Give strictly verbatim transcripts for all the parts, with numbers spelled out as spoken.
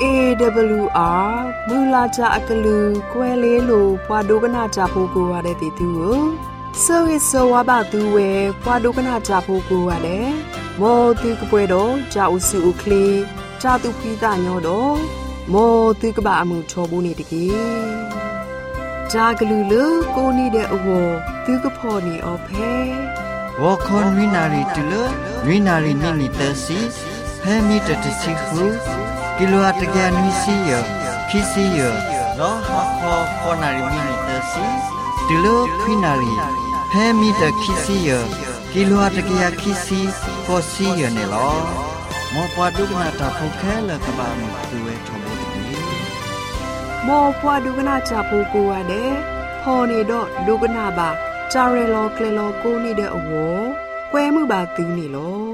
A W R မူလာကြအကလူကွယ်လေးလိုဘွာဒုကနာကြဖို့ကိုရတဲ့တီတူကိုဆိုရဆိုဝါဘသူဝဲဘွာဒုကနာကြဖို့ကိုရတယ်မောတူကပွဲတော့ကြာဥစုဥကလေးကြာတူပိတာညောတော့မောတူကဘာအမှုချောဘူးနေတကြီးကြာကလူလူကိုနေတဲ့အဝသူကဖော်နေအဖဲဝါခွန်ဝိနာရီတူလဝိနာရီနိနိတစီဖဲမီတတစီခုကီလိုအတကယ်နီစီယခီစီယလောဟာခေါ်ခေါ်နာရီနိနိတစီတူလခွိနာရီဖဲမီတခီစီယကီလိုအတကယ်ခီစီကိုစီယနေလောမောပွားဒုကနာတာဖုခဲလကဘာမသူဝဲထုံးလို့ဒီမောပွားဒုကနာချဖို့ကိုရတယ်ဖော်နေတော့ဒုကနာပါจาเรโลเกลโลกูนี่เด้อโหแกวมือบาตื้อนี่โล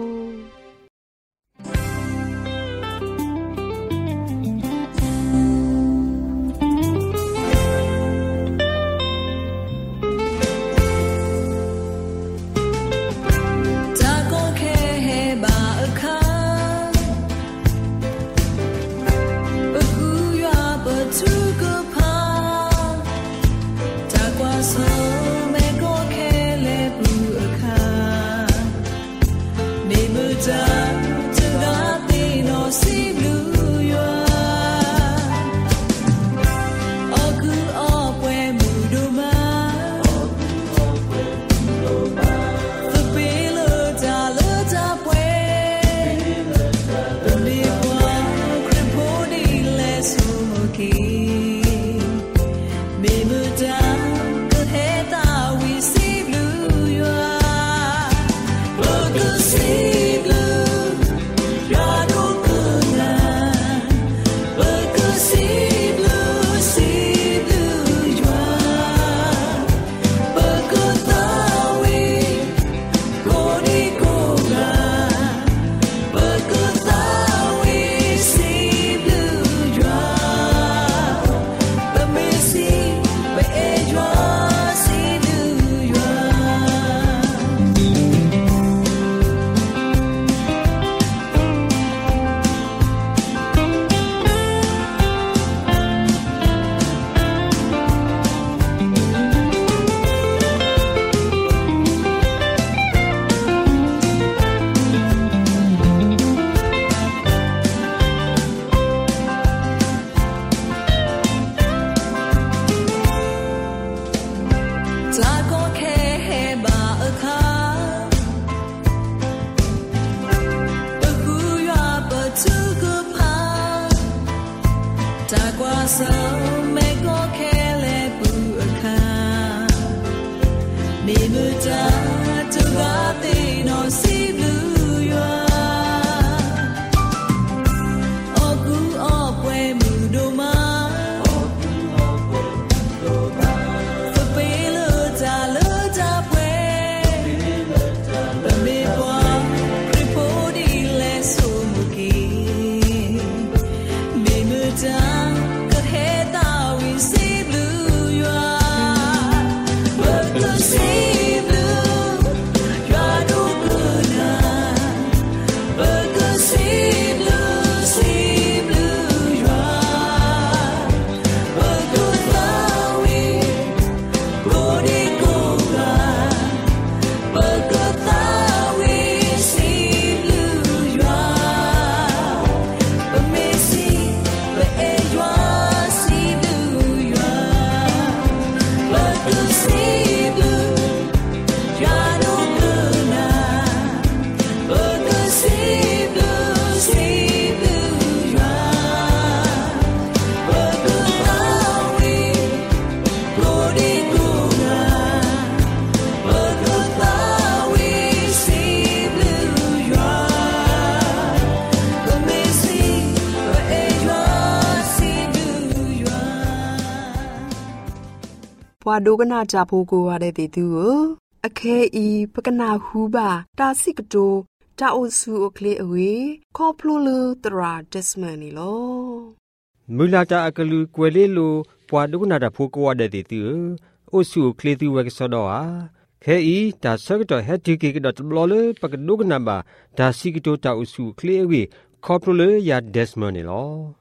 ဘွာဒုကနာကြဖို့ကိုရတဲ့တီသူကိုအခဲဤပကနာဟူပါတာစိကတိုတာအိုဆူအကလေးအဝေခေါပလိုလိုတရာဒက်စမန်နီလောမူလာတာအကလူကွယ်လေးလိုဘွာဒုကနာတာဖို့ကိုရတဲ့တီသူအိုဆူကလေးသူဝက်ဆောတော့ဟာခဲဤတာဆကတော့ဟက်တီကေကတော့ဘလောလေပကဒုကနာပါဒါစိကတိုတာအိုဆူကလေးအဝေခေါပလိုလိုယာဒက်စမန်နီလောတ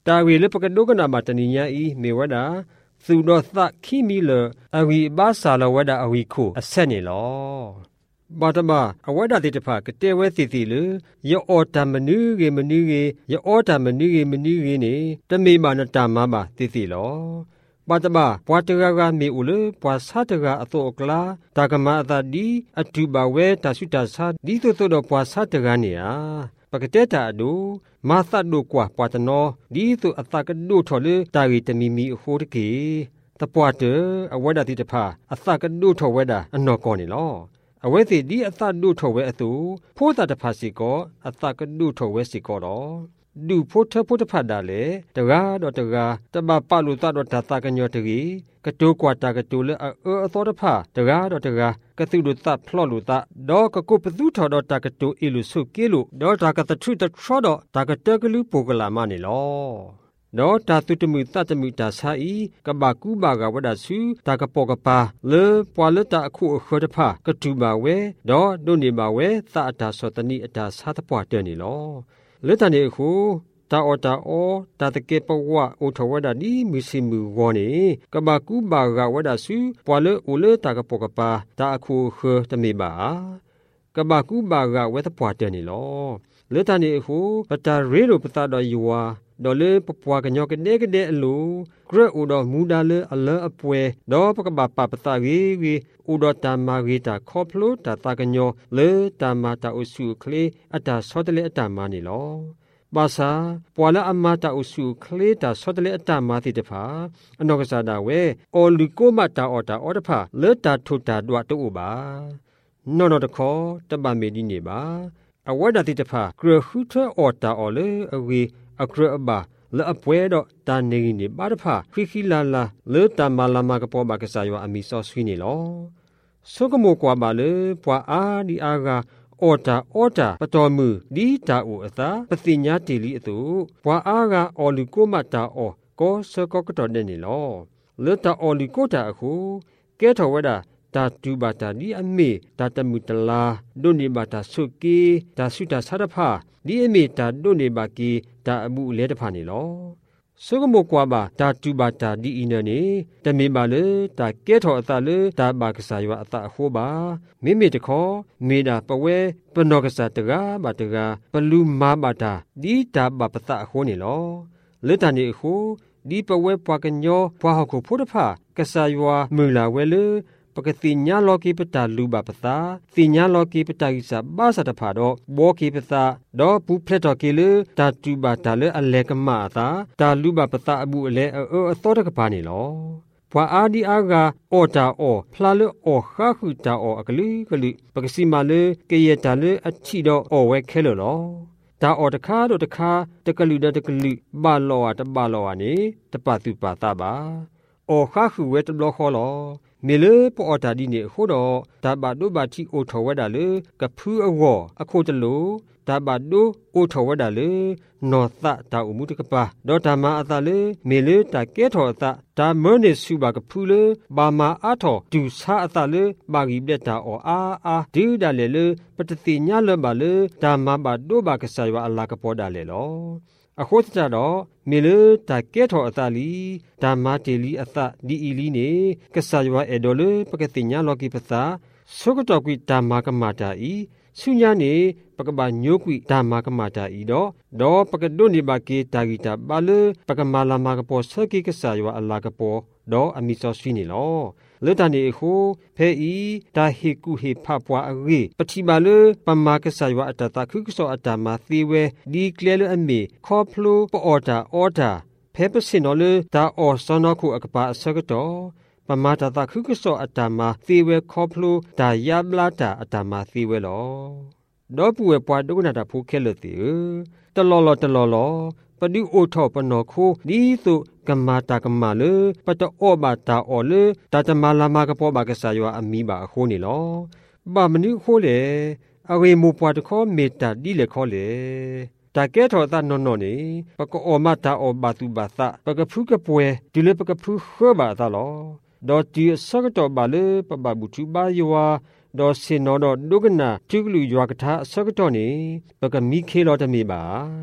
ตาวีเลปกดูกนามาตนิญาอีเมวดาสุดอตะคีมีเลอวีบาซาลวดาอวีคูอเซเนลอบาตมาอวดาติตภากเตเวติติเลยยออตามนูเกมนูเกยออตามนูเกมนูเกเนตเมบานตามาบาติติลอบาตมาปวาตกากาเมอุเลปวาซาตกาอโตอกลาตากมาตาดีอตุบาเวตาสุตาซาดีโตโตดปวาซาตกาเนียปกเตตาดูมาสัดดูกว่าปวาตโนดีสุอัตากดูทอเลตาริตมีมีโหตเกตปวาเตอวดาติตภาอัตากดูทอเวดาอนอกอนิลอအဝဲစီဒီအသဒုထောဝဲအသူဖိုးတာတဖတ်စီကောအသကဒုထောဝဲစီကောတော့ဒုဖိုးထဖိုးတဖတ်တာလေတကားတော့တကားတမပလူတတော့ဒါသကညောတကြီးကတိုးကွာတာကတိုးလေအအသောတဖတ်တကားတော့တကားကသုလူတဖလော့လူတတော့ကကုပသူထောတော့တာကတိုးအီလူဆုကေလူတော့တာကတထုတထောတော့တာကတကလူပိုကလာမနေလောနောတာတုတမှုတတမှုတာဆာဤကဘာကူဘာကဝဒဆူတာကပောကပါလေပွာလတာအခုအခရတဖကတူပါဝဲဒေါ်ဒုနေပါဝဲသအတာစောတနိအတာသာတပွားတဲ့နေလောလက်တန်နေခုတာအော်တာအောတာတကေပဝအိုထဝဒဒီမီစီမူဝနေကဘာကူဘာကဝဒဆူပွာလေအိုလေတာကပောကပါတာအခုခတမေပါကဘာကူဘာကဝဲတပွားတဲ့နေလောလက်တန်နေခုပတာရေလိုပတာတော်ယူဝါဒေါ်လေပပွားကညောကနေကတဲ့အလိုဂရဥတော်မူဒါလေအလအပွဲဒေါ်ပကပပပတာကြီးဝီဥတော်တမဂီတာခေါပလိုတာတာကညောလေတမတာအဆုခလေအတာဆောတလေအတာမနေလောဘာသာပွာလာအမတာအဆုခလေတာဆောတလေအတာမတိတဖာအနောကစားတာဝဲအော်လူကိုမတာအော်တာအော်တဖာလေတာထုတာဒွတ်တူပါနော်နော်တခေါ်တပမေဒီနေပါအဝဒတိတဖာဂရဟုထအော်တာအော်လေအဝေအခရအဘာလအပွဲတော့တာနေနေပါတဖာခိခိလာလာလေတမလာမကပေါ်ပါကစားယောအမီစောဆွေးနေလောဆုကမောကွာပါလေပွာအာဒီအာကအော်တာအော်တာပတော်မူဒီတာအိုအသာပတိညာတီလီအတူပွာအာကအော်လူကိုမတာအော်ကောစကောကတော်နေနေလောလေတာအော်လူကိုတာအခုကဲတော်ဝဒတာတူဘာတာဒီအမေတာတမူတလာဒုနေဘာတာဆုကီတာဆုတာဆရဖာဒီအမေတာဒုနေဘာကီတာအမှုလဲတဖာနေလောဆုကမောကွာပါတာတူဘာတာဒီအင်းနေတမေပါလေတာကဲထော်အတာလေတာဘာကစားရွာအတာဟိုးပါမိမိတခေါ်မေတာပဝဲပနောကစားတကားဘာတကားပလူမာဘာတာဒီတာဘာပတာဟိုးနေလောလေတန်နေဟိုဒီပဝဲပွားကညောပွားဟခုဖို့တဖာကစားရွာမူလာဝဲလေปกติญาโลกีปตาลูบาปตาติญาโลกีปตากิสาบาสตะผาดอโบกีปตาดอบุเพลตอกีเลตาตูบาตาเลอเลกมาตาตาลูบาปตาอบุอเลเอออသောတကပါနေလောဘွာအာဒီအာကအော်တာအော်ဖလာလေအော်ခါခုတာအော်အကလေးကလေးပကစီမာလေကေယတာလေအချီတော့အော်ဝဲခဲလို့လောတာအော်တခါတော့တခါတကလူတတကလူဘာလောอ่ะတဘာလောอ่ะနေတပသူပါတာပါအော်ခါခုဝဲတဘလခေါ်လောမေလေပေါ်တာဒီနေဟိုတော့ဒါဘာဒိုဘာတီအိုထောဝဒါလေကဖူးအဝေါ်အခုတလို့ဒါဘာဒိုအိုထောဝဒါလေနောသတာအမှုတကပါဒေါ်တာမအသာလေမေလေတာကဲထောအသာဒါမနေစုပါကဖူးလေဘာမာအထောဒူစာအသာလေဘာဂီပြတာအောအာအာဒီဒါလေလေပတတိညာလဘာလေဒါမဘာဒိုဘာကဆာယဝအလာကပေါ်ဒါလေလောအခုတတော့မေလေတာကဲထောအသာလီဒါမာတေလီအသာဒီအီလီနေကဆာယဝအေဒေါ်လေပကတိညာလောကီပသာဆုကတော်ကွီဒါမာကမာတာဤဆုညာနေပကဘာညိုကွီဒါမာကမာတာဤတော့ဒေါ်ပကဒုန်ဒီဘာကေတာဂီတာဘာလေပကမာလာမာကပေါ်ဆကီကဆာယဝအလာကပေါ်ဒေါ်အမီစောဆွီနေလောလေတန်နေခုဖဲဤတာဟေကုဟေဖပွားအရေပတိမာလေပမာကဆာယဝအတတာခုကစောအတမာသီဝဲဒီကလေလအမေခေါဖလိုပေါ်တာအော်တာဖဲပစင်နော်လေတာအော်စောနခုအကပါအစကတော့ပမာတာတာခုကစောအတမာသီဝဲခေါဖလိုတာယဘလာတာအတမာသီဝဲလောဒေါ်ပူဝဲပွားဒုကနာတာဖူခဲလို့တီတလောလောတလောလောပဒိအိုထောပနောခိုဒီသုကမာတာကမာလေပတအောဘာတာအောလေတာတမလာမကပေါ်ဘာကဆာယောအမီဘာခိုးနေလောဘာမနိခိုးလေအဝေမူပွားတခေါ်မေတာဒီလေခေါ်လေတာကဲထောတာနော်နော်နေပကအောမတာအောဘာသူဘာသပကဖုကပွဲဒီလေပကဖုခောဘာသလောဒေါ်တီစကတော့ဘာလေပပဘူတူဘာယောဒေါ်စင်နော်တော့ဒုကနာတုကလူရွာကထာစကတော့နေပကမိခေလောတမေပါ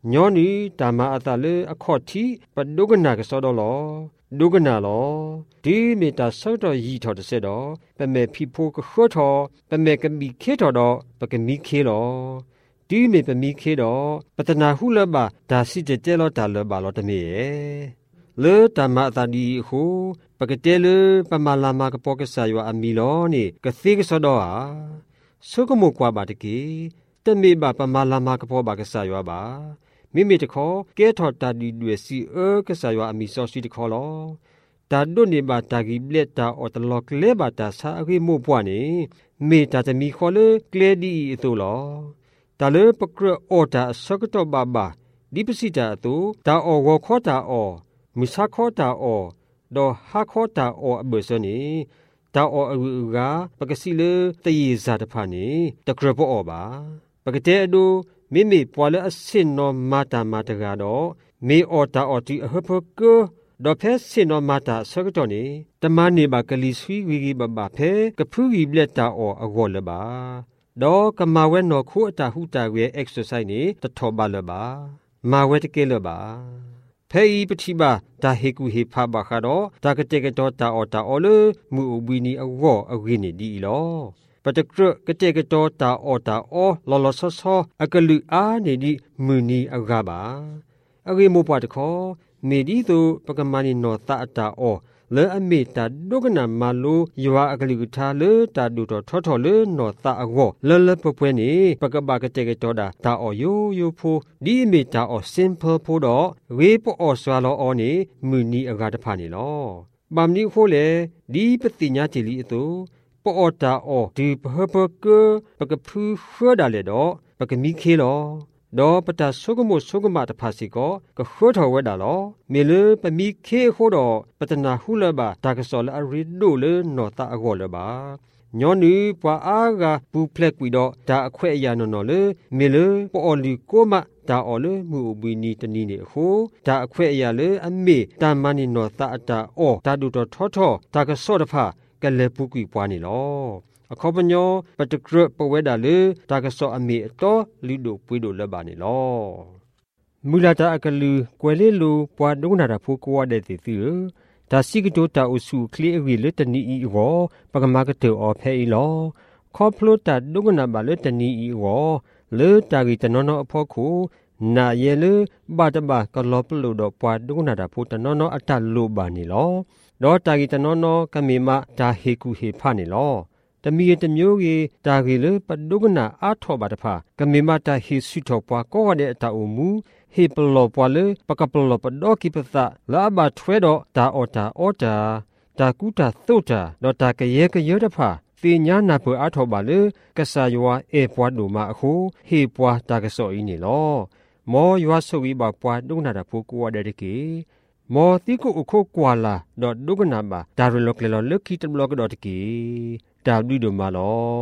ညောနီတာမအတာလေအခေါ်တီပဒုကနာကစောတော့လောဒုကနာလောဒီမီတာဆောက်တော်ရီထော်တဲ့တော့ပမေဖီဖိုကခေါ်တော်ပမေကမီခေတော်တော့ပကမီခေလောဒီမီပမီခေတော့ပတနာဟုလဘဒါစီတဲ့တဲလောတာလဘလောတမေရဲ့လေတမအတာဒီဟုပကတဲလေပမလာမကပေါကဆာယောအမီလောနေကသေကစောတော့ဟာဆုကမောကွာပါတကေတမေဘပမလာမကပေါပါကဆာယောပါမိမိတခေါ်ကဲထော်တာဒီတွေစီအကဆာယောအမီစောစီတခေါ်လောတာဒုန်နေဘာတာဂီဘလက်တာအော်တလောကလေဘာတာစာအခေမို့ပွားနေမေတာတမီခေါ်လေကလေဒီအတူလောတာလေပကရအော်တာစကတော့ဘာဘာဒီပစီတာအတူတာအော်ဝခေါ်တာအော်မီစာခေါ်တာအော်ဒေါ်ဟာခေါ်တာအော်အဘစနေတာအော်အူကပကစီလေတရေဇာတဖာနေတကရဘောအော်ပါပကတဲ့အတူမိမိပွာလေအစင်နောမာတာမာတကတော့မေအော်တာအော်တီအဟဖကောဒေါ်ဖဲစင်နောမာတာဆကတော့နေတမနေပါကလီဆွီဝီဂီဘဘဖဲကဖူဂီဘလက်တာအော်အဂောလပါဒေါ်ကမာဝဲနော်ခုအတာဟုတာဝဲ exercise နေတထောပါလပါမာဝဲတကဲလပါဖဲဤပတိပါဒါဟေကူဟေဖာဘခါတော့ဒါကတဲ့ကတော့တာအော်တာအော်လမူအဘီနီအဝေါ်အဝိနေဒီလောပတကရကတဲ့ကတော့တာအော်တာအော်လောလောဆောဆောအကလူအားနေဒီမူနီအဂါပါအဝေမောပွားတခေါ်မေဒီသူပကမနီနောတာအတာအောလေအမေတာဒုကနာမလိုယွာအကလိကထားလေတာဒူတော်ထောထောလေနောတာအဝေါလလပပွဲနေပကပကတဲ့ကတော်တာတာအောယိုယိုဖိုဒီအမေတာအော simple ဖို့တော့ဝေပေါ်အောဆွာလောအောနေမူနီအဂါတဖာနေလောဗမ်နီခိုလေဒီပတိညာတီလီအတူပေါ်တာအောဒီပဟပကပကဖူခွဒါလေတော့ပကမီခေလောဒေါ်ပတာဆုကမိုဆုကမတဖာစီကောကခေါ်တော်ဝဲတာလောမေလပမီခေခိုတော်ပတနာဟုလဘတာကစောလအရီဒိုလေနောတာအဂောလဘာညောနီပွာအားကဘူဖလက်ကွီတော့ဒါအခွဲ့အရာနော်နော်လေမေလပေါ်လီကိုမဒါအော်လေမူဘီနီတနီနေခုဒါအခွဲ့အရာလေအမေတာမနီနောတာအတာအောဒါဒူတော်ထောထောဒါကစောတဖာကလေပုကွီပွားနေလောအခေါပညောပတကရပဝဲတာလေတာကစောအမေအတော်လိဒိုပွေးတို့လက်ပါနေလောမူလာတာအကလူကွယ်လေးလိုပွားဒုနာတာဖိုးကွာတဲ့တီတီဒါစီကတိုတာအုစုကလီအဝီလေတနီအီရောပကမာကတောအဖဲအီလောခေါပလိုတာဒုကနာပါလေတနီအီရောလေတာဂီတနောနောအဖို့ခုနာယေလေဘာတဘာကလောပလိုတော့ပွားဒုနာတာဖိုးတနောနောအတလိုပါနေလောဒေါ်တာဂီတနောနောကမေမဒါဟေကူဟေဖာနေလောတမီတမျိုးကြီးတာဂီလေပဒုကနာအာထောပါတဖာကမေမတာဟေဆုထောပွားကောတဲ့အတာအမူဟေပလောပွားလေပကပလောပဒေါကိပသလာဘထွဲတော့ဒါအော်တာအော်တာဒါကူတာသုတာဒေါ်တာကရဲကရဲတဖာသေညာနာဖွအာထောပါလေကဆာယောအေပွားဒူမအခုဟေပွားတာကစောအင်းနေလောမောယောဆုဝီဘပွားဒုနာတာဖိုးကွာတဲ့ကေမောတိကိုအခုကွာလာဒေါ်ဒုကနာဘာဒါရလောကလောလခိတဘလောကဒေါ်တကေဒါဘီဒိုမာလော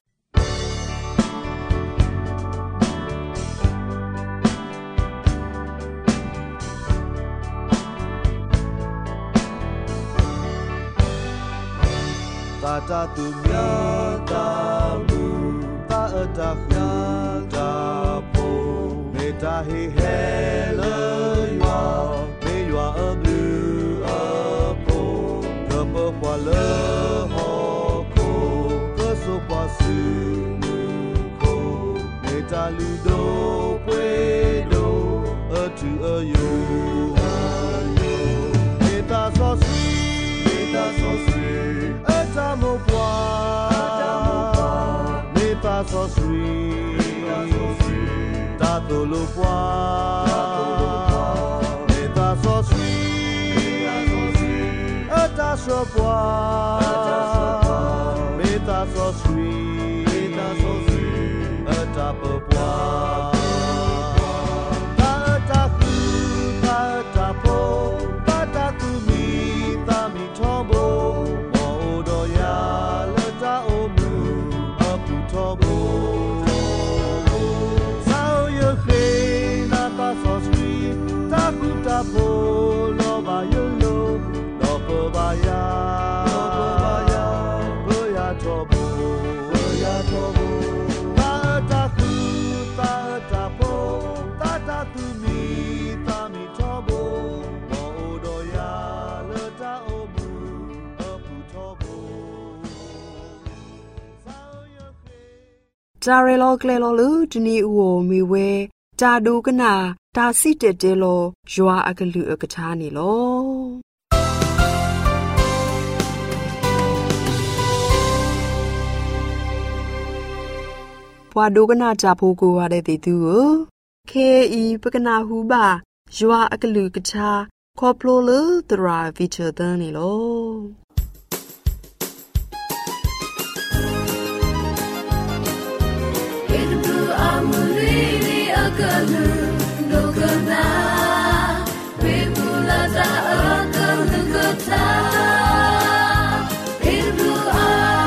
တာတာသူမြတ်တာမူတာအတာခနာတာပိုမေတာဟေဟဲလေယောမေယောအဘလူအပိုကပပလေဟောကိုကဆုပစုမူကိုမေတာလူဒိုပွေဒိုအတူအယိုအယိုမေတာဆောဆွီမေတာဆောဆွီAtamo pwa, meta so sweet, tato lo pwa, meta so sweet, ata so pwa, meta so sweet, ata po pwa, ata ku, ata po, ata ku mi, ta mi tombo. Lo ba yo lo lo po ba ya lo po ba ya po ya to po po ya จาเรโลเกลโลลูจนีอโวมีเวจาดูกนาตาซิเตเตโลยัวอากลือกะชานี่โลพวาดูกนาจาโพโกวาเดติตูเคอีปกนาฮูบายัวอากลือกะชาคอพโลลตราวิเชตันนี่โล Kalu dokana bebulata akalu kota irua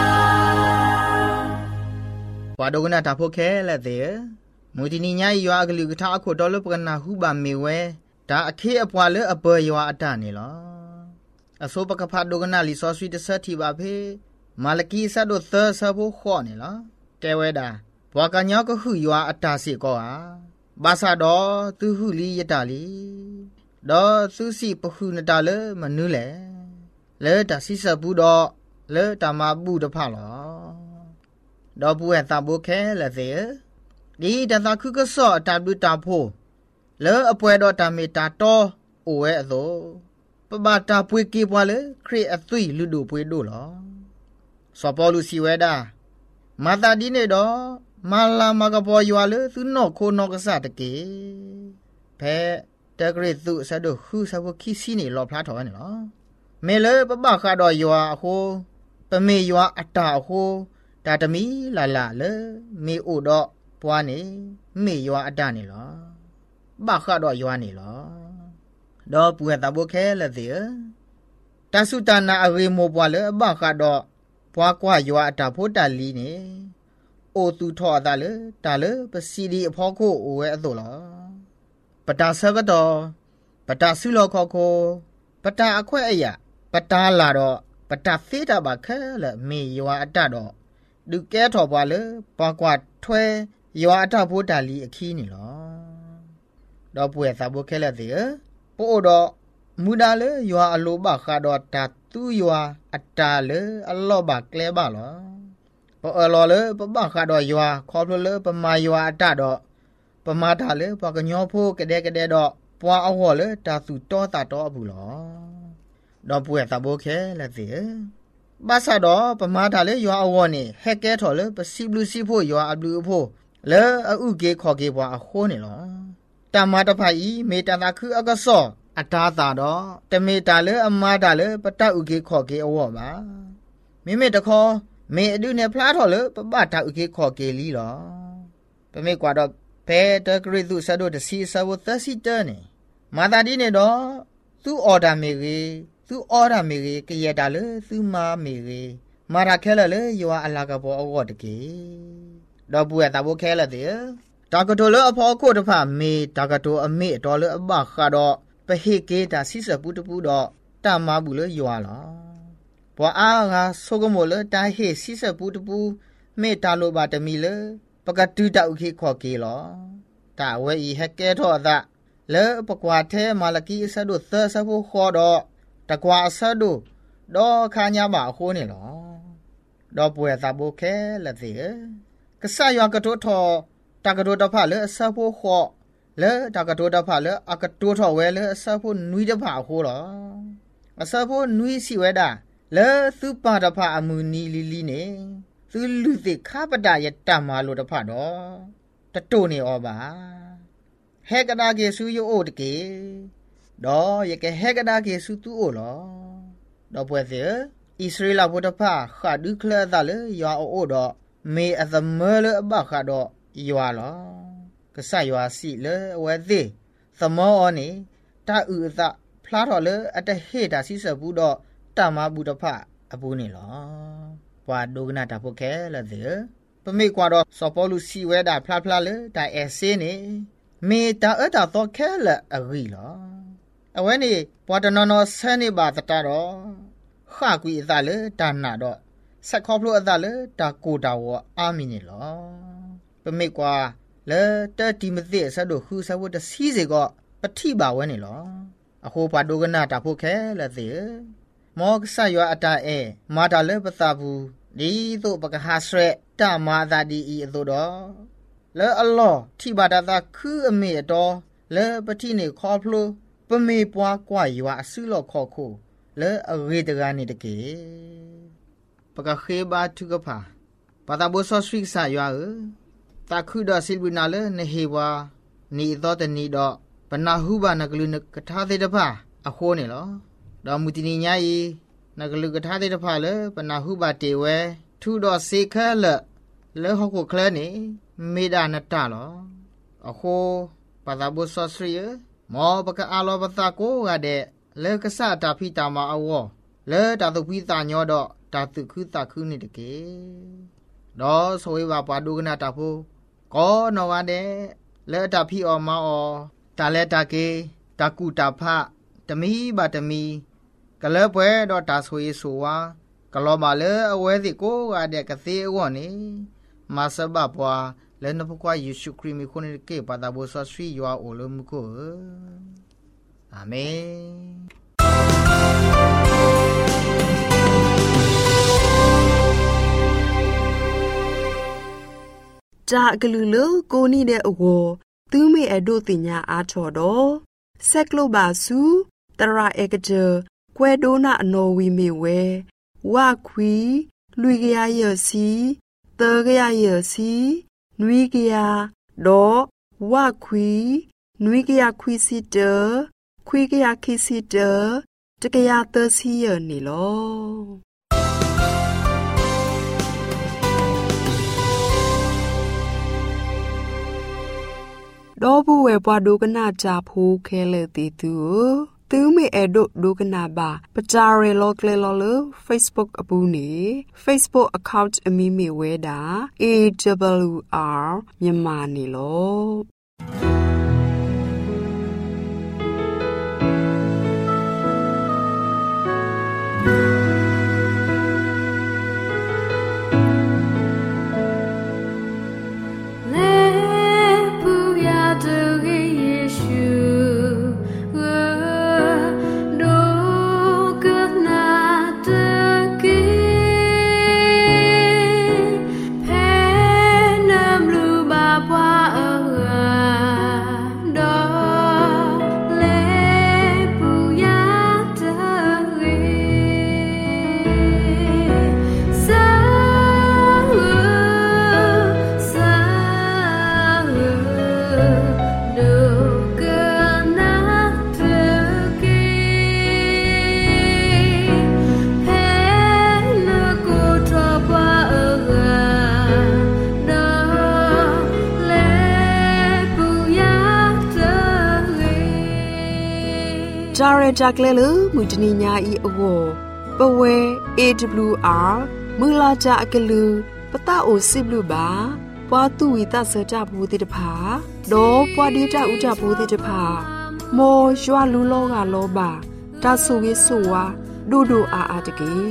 Wadogana tapoke la de mudini nya ywa akalu kota akho dolo pagana hu ba mewe da akhe apwa le ape ywa ata ni lo aso pakapha dogana li so swi tsa thi ba phe malaki sa do tha sa bo kho ni lo tewe da bwa ka nya ko hu ywa ata si ko aบาซาดอตุหุลียตาลีดอซุสิปหุนตาเลมนุเลเลตาซิสบูดอเลตามาบูดพาลอดอบูเอตาโบแคเลเซดีตาตาคุกะซอตาบุตาโพเลอป่วยดอตาเมตาตอโอเอโซปะบาตาป่วยกีปวาเลครีอตุยลุดูป่วยดูลอสอปอลูซิเวดามาตาดีเนดอมาลามากะปอยัวเลซุนอโคนอกะสะตะเกแพตะเกรตุสะดฮูสะวคิซินี่ลอพลาถอนี่ลอเมเลปะบะคาดอยัวโคปะเมยัวอัตตาโคตาตะมีลาลาเลเมโอดอปวานี่เมยัวอัตตานี่ลอบะคาดอยัวนี่ลอดอปุเอตาโบแคละเสตาสุตานาอเรโมปวาเลบะคาดอปวากว่ายัวอัตตาโพตาลีนี่โอตูทอตาเลตาเลปสีดีพอโคโอเออโตลอปตาสกตอปตาสุลอคอโคปตาอควะอะยะปตาลาดอปตาเฟตาบะแคละเมยัวอัตตาดอดุแกทอปวาเลปากว่าถวยยัวอัตตาโพตาลีอคีนี่ลอดอป่วยซาโบแคละเสโปโอดอมูดาเลยัวอโลบะคาดอตาตุยัวอัตตาเลอัลลอบะแกลบะลอปอลอเลปบะคาดอยัวคอพเลปมายัวอัตตาดอปมาทาเลปกะญอโพกะเดกะเดดอปวาอวอเลตาสุตอตาตอบุลอดอป่วยซาโบแคละเสบาซาดอปมาทาเลยัวอวอนี่เฮแกทอเลปซิบลูซิโพยัวอับลูโพเลออุเกขอเกบวาอโคนี่ลอตามาตะไผอีเมตตาคืออะกะซออัตตาตาดอตะเมตาเลอมาตาเลปตะอุเกขอเกอวอบามิเมตะขอเมอดุเนพลาทอเลปบาตาอุเกขอเกลีลอปะเมกว่าดอเพตะกริตุสะโดตะซีซะวตะซิเตนี่มาตาดีเนดอသူออดาเมเรသူออดาเมเรกะเยตาเลသူมาเมเรมาราแคละเลยัวอะลากะบออวอตะเกดอบุเอตาโบแคละเตตากะโตเลอพอโคตะพะเมตากะโตอเมตอเลอบะคาดอปะเฮเกตาซิสะปุตะปุดอตามาบุเลยัวลอปออางาโซกโมเลตาเฮซิสะปุตะปุเมตาโลบาตะมีเลปะกะตุตะอุเคขอเกลอตาเวอีเฮเกทอดะเลปะกวาเทมาลกีสะดุเตสะพุขอดอตะกวาสะดุดอคาญาบะโคนี่ลอดอป่วยตาโบแคละเสกะสะยอกะโตทอตากะโตตะพะเลสะพุขอเลตากะโตตะพะเลอะกะโตทอเวเลสะพุนุยตะพะโคลออะสะพุนุยสิเวดาเลสุปาตะพะอมุนีลีลีเนสุลุสิคาปดายะตะมาโลตะพะดอตะโตนี่ออบาเฮกะดาเกสุโยโอตะเกดอยะเกเฮกะดาเกสุตุโอลอดอป่วยเสอิสราเอลโพตะพะขะดุเคลตะเลยยาโอโอดอเมอะซะเมเลบะคาดอยาลอกะสะยาสิเลเวเซสมออนี่ตาอือซะพลาทอเลอะตะเฮดาซิสะบูดอตามาบูตะพะอปูนี่ลอปวาโดกนาตาโพแคละเสปะเมกว่าดอสอปอลูซีเวดาพลาพลาเลตาเอเซนี่เมตาเอตาตอแคละอะรีลออเวนี่ปวาตนอนอเซนี่บาตตาดอขะกุยซะเลตานาดอสะขอพลุอะซะเลตาโกดาวอามินี่ลอปะเมกว่าเลตะติมเตสะโดคูสะวตะซีเซก็ปะทิบาเวนี่ลออะโคปาโดกนาตาโพแคละเสมอกสะยออะตาเอมาตาเลปะตาบูดีโตปะกะหาสเรตตามาตาดีอีอตัวดอและอัลลอฮ์ที่บาดาตาคืออเมตอและปะที่นี่คอพลูปะเมปัวกว่าอยู่อะซื้อหลอกคอคูและอเวตกานี่ตะเกปะกะเคบาทุกะพาปะตาบุซอสฟิกซาอยู่อะตาคือดอซิลบินาเลเนเฮวานี่ดอตนี่ดอปะนาฮูบานกลุนกะทาเตตะพาอะโคนี่ลอดอมุตินีญาอีนกลุกะทาเตตะพาเลปะนาฮูบาเตเวทูดอเซคาเลเลฮอโคเคลนี่เมดานตาลออะโคปะตาบุซอสรีมอปะกะอาลอปะตาโกกะเดเลกะซาตาพิตามาอวอเลตาตุพิตาญอดอตาตุคือตาคือนี่ตะเกดอโซเวบาปาดูกนาตาโพก็นอวาเดเลตาพิออมาออตาเลตาเกตากูตาพะตะมีบาตะมีกะเลป่วยดอตาโซเยโซวากะลอมาเลอเวสิโกกะเดกะเซอวอนี่มาสบะปวาเลนพกว่าเยซูคริสต์มีคนเกปาตาโบซอสฟียัวโอลมุโกอาเมนจากลูลูโกนี่เดอโวตูเมอโดติญาอาชอดอเซกโลบาซูตราเอกเจแควโดนาอโนวีเมเววาควีลุยกยาเยซีเตกยาเยซีนุยกยาดอวาควีนุยกยาควีซิเตควีกยาคิซิเตตกยาเตซีเยนี่ลอดอบูเวปวาดูกนาจาพูเคเลติตูตูเมเอโดดูกนาบาปจาเรโลเคเลโล Facebook อปูนี Facebook account อมีมีเวดา A W R မြန်မာနေလောจาเรจากเลลมุจนีญาอีอโวปเว เอ ดับเบิลยู อาร์ มือลาจาอกลูปตาโอซิบลูบาปวาตุวิตาเสจาบูติตภาโดปวาดีจาอุจาบูติตภาโมชัวลูโลกาโลบาตาสุวิสุวาดูดูอาอาตะกี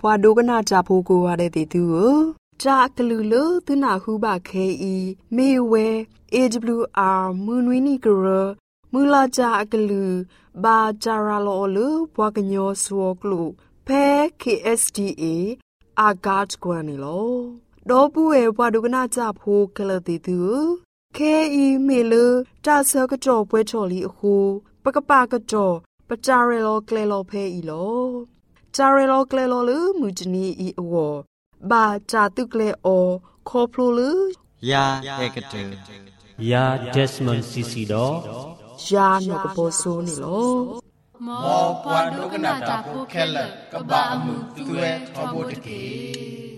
ပွားဒိုကနာကြဖို့ကိုရတဲ့တီသူကိုဂျာကလူလူသူနာဟုဘခဲဤမေဝဲ A W R မွန်ဝီနီကရမူလာဂျာကလူဘာဂျာရာလောလူဘွားကညောဆောကလူဖဲ K S D A အာဂတ်ကွမ်နီလောဒေါ်ပူရဲ့ဘွားဒုကနာကြဖို့ကလတီသူခဲဤမေလတာဆောကကြောပွဲချော်လီအခုပကပကကြောပကြရဲလောကလဲလောဖဲဤလောကြရဲလောကလဲလောလူမူဂျနီဤအဝဘာဂျာတုကလဲအောခေါပလိုလူယာဧကတေယာဒက်စမန်စီစီဒေါယာနောကဘောဆိုနီလောမောပွားဒုကနာတာဖိုခဲလကဘာမှုသူရဲ့ထောဘိုတကေ